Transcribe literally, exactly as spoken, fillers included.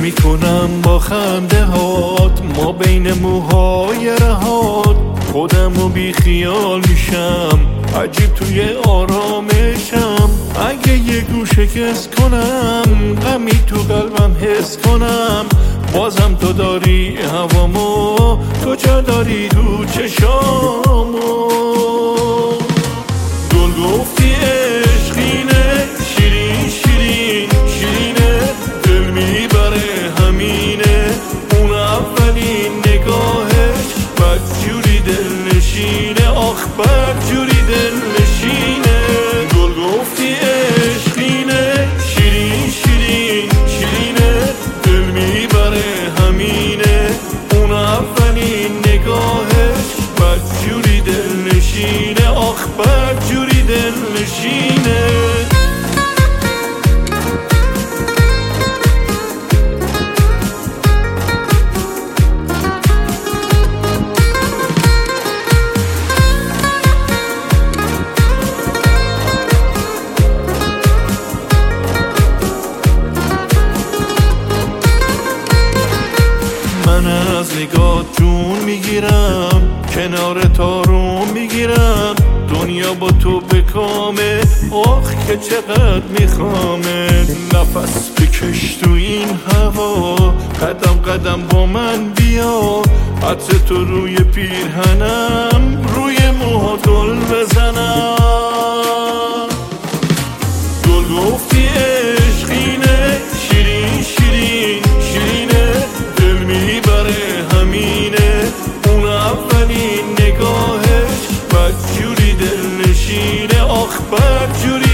میکنم با خنده هات، ما بین موهای رهات خودمو بی خیال میشم، عجیب توی آرامشم. اگه یه گوشه شکست کنم، غمی تو قلبم حس کنم، بازم تو داری هوامو، تو جا داری تو چشامو. گل گفتی عشقینه، شیرین شیرین شیرینه، دل میبره همینه، اون اولین نگاهش بدجوری دل نشینه، آخ بدجوری دل نشینه. گل گفتی عشقینه، شیرین شیرین شیرینه، دل میبره همینه، اون اولین نگاهش بدجوری دل نشینه، آخ بدجوری دل نشینه. من از نگاه جون میگیرم، کنار تارون میگیرم، دنیا با تو بکامه، آخ که چقدر میخوامه. نفس بکش تو این هوا، قدم قدم با من بیا، عطر تو روی پیرهنم، روی موها گل بزنم. گل گفتی عشقینه، شیرین شیرین شیرینه، دل میبره همینه، اون اولین نگاهش بدجوری دل نشینه، آخ بدجوری